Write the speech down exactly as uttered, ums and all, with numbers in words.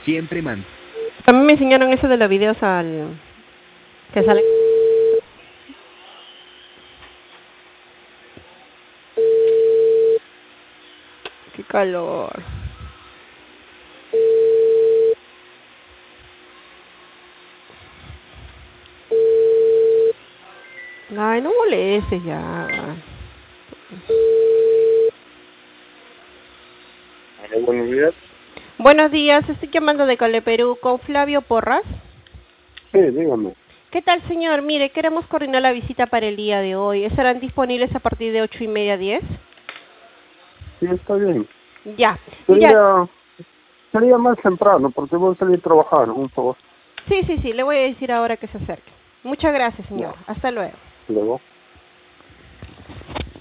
Siempre man. A mí me enseñaron eso de los videos al... que sale... Qué calor. Ay, no molestes ya. Hola, buenos días. Buenos días, estoy llamando de Cale Perú con Flavio Porras. Sí, dígame. ¿Qué tal, señor? Mire, queremos coordinar la visita para el día de hoy. ¿Estarán disponibles a partir de ocho y media, diez? Sí, está bien. Ya, Sería, ya. sería más temprano porque voy a salir a trabajar, un favor. Sí, sí, sí, le voy a decir ahora que se acerque. Muchas gracias, Ya, señor. Hasta luego. luego.